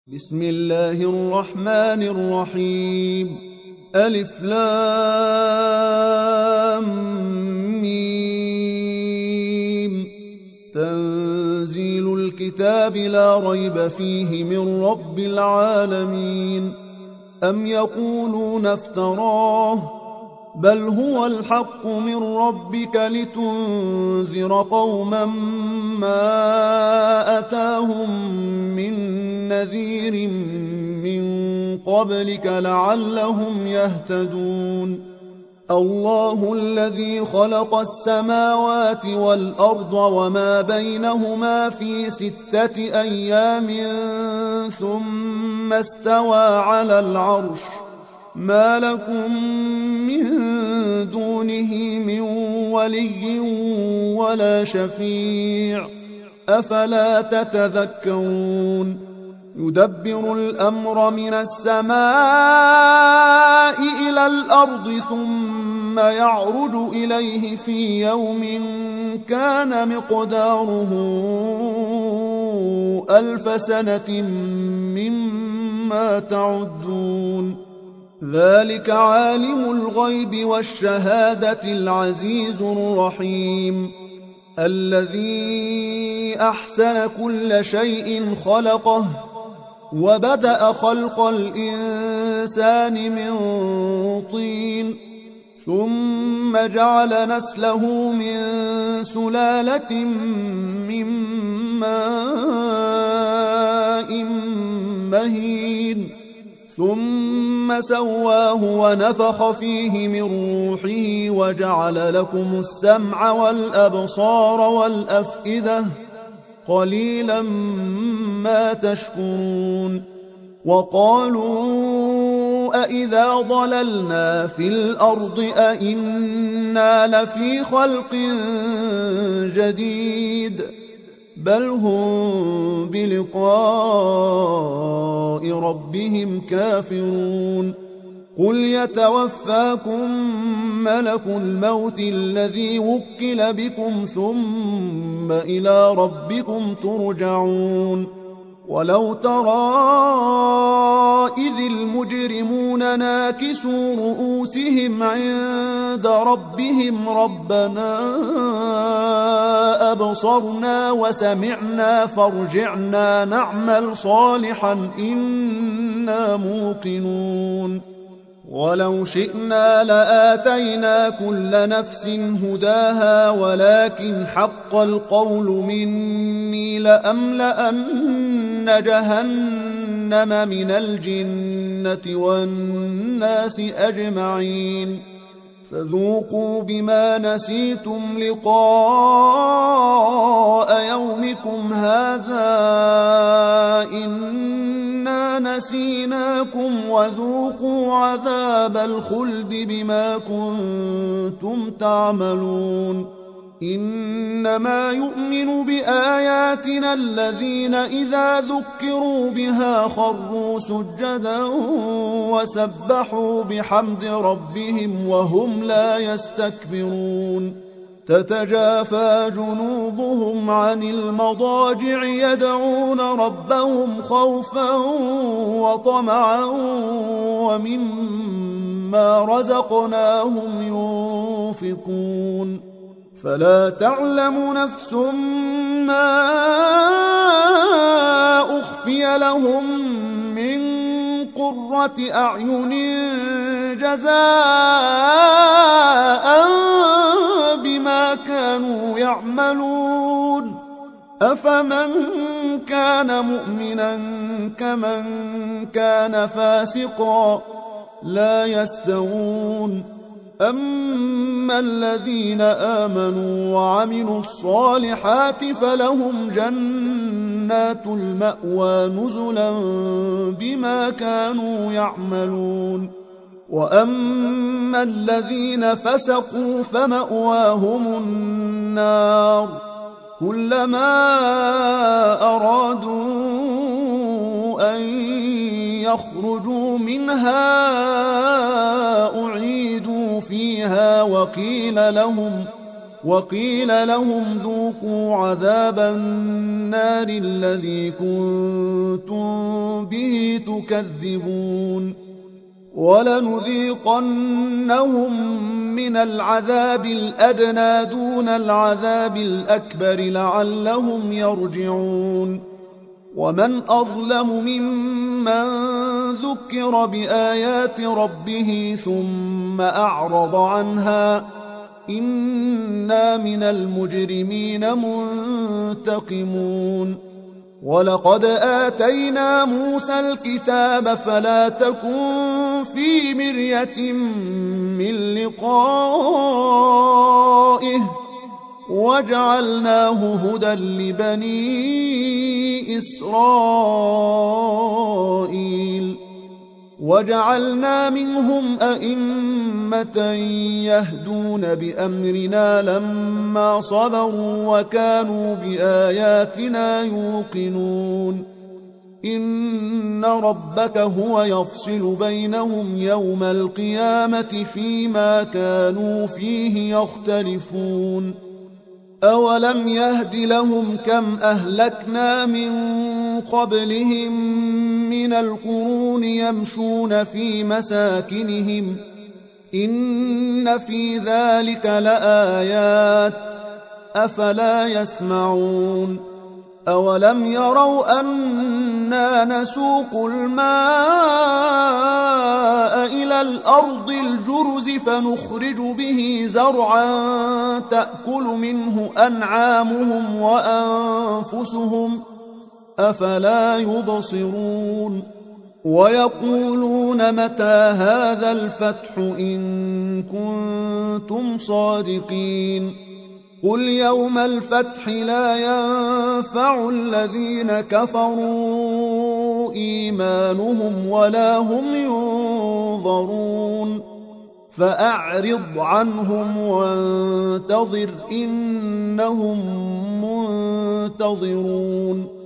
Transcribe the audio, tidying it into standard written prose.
بسم الله الرحمن الرحيم. ألف لام ميم. تنزيل الكتاب لا ريب فيه من رب العالمين. أم يقولون افتراه بل هو الحق من ربك لتنذر قوما ما أتاهم من نذير من قبلك لعلهم يهتدون. الله الذي خلق السماوات والأرض وما بينهما في 6 أيام ثم استوى على العرش. ما لكم من دونه من ولي ولا شفيع أفلا تتذكرون. يدبر الأمر من السماء إلى الأرض ثم يعرج إليه في يوم كان مقداره 1000 سنة مما تعدون. ذلك عالم الغيب والشهادة العزيز الرحيم. الذي أحسن كل شيء خلقه وبدأ خلق الإنسان من طين ثم جعل نسله من سلالة من ماء مهين ثم سواه ونفخ فيه من روحه وجعل لكم السمع والأبصار والأفئدة قليلا ما تشكرون. وقالوا أإذا ضللنا في الأرض أإنا لفي خلق جديد بل هم بلقاء ربهم كافرون. قل يتوفاكم ملك الموت الذي وكل بكم ثم إلى ربكم ترجعون. ولو ترى إذ المجرمون ناكسوا رؤوسهم عند ربهم ربنا أبصرنا وسمعنا فارجعنا نعمل صالحا إنا موقنون. ولو شئنا لآتينا كل نفس هداها ولكن حق القول مني لأملأن جهنم من الجنة والناس أجمعين. فذوقوا بما نسيتم لقاء يومكم هذا إنا نسيناكم وذوقوا عذاب الخلد بما كنتم تعملون. إنما يؤمن بآياتنا الذين إذا ذكروا بها خروا سجدا وسبحوا بحمد ربهم وهم لا يستكبرون. تتجافى جنوبهم عن المضاجع يدعون ربهم خوفا وطمعا ومما رزقناهم ينفقون. فلا تعلم نفس ما أخفي لهم من قرة أعين جزاء بما كانوا يعملون. أفمن كان مؤمنا كمن كان فاسقا لا يستوون. أما الذين آمنوا وعملوا الصالحات فلهم جنات المأوى نزلا بما كانوا يعملون. وأما الذين فسقوا فمأواهم النار كلما أرادوا أن يخرجوا منها أعيدوا فيها وقيل لهم ذوقوا عذاب النار الذي كنتم به تكذبون ولنذيقنهم من العذاب الأدنى دون العذاب الأكبر لعلهم يرجعون ومن أظلم ممن ذكر بآيات ربه ثم أعرض عنها إنا من المجرمين منتقمون ولقد آتينا موسى الكتاب فلا تكن في مرية من لقائه وجعلناه هدى لبني إسرائيل وجعلنا منهم أئمة يهدون بأمرنا لما صبروا وكانوا بآياتنا يوقنون إن ربك هو يفصل بينهم يوم القيامة فيما كانوا فيه يختلفون أولم يهد لهم كم أهلكنا من قبلهم من القرون يمشون في مساكنهم إن في ذلك لآيات أفلا يسمعون أولم يروا أنا نسوق الماء إلى الأرض الجرز فنخرج به زرعا تأكل منه أنعامهم وأنفسهم أفلا يبصرون ويقولون متى هذا الفتح إن كنتم صادقين قل يوم الفتح لا ينفع الذين كفروا إيمانهم ولا هم ينظرون فأعرض عنهم وانتظر إنهم منتظرون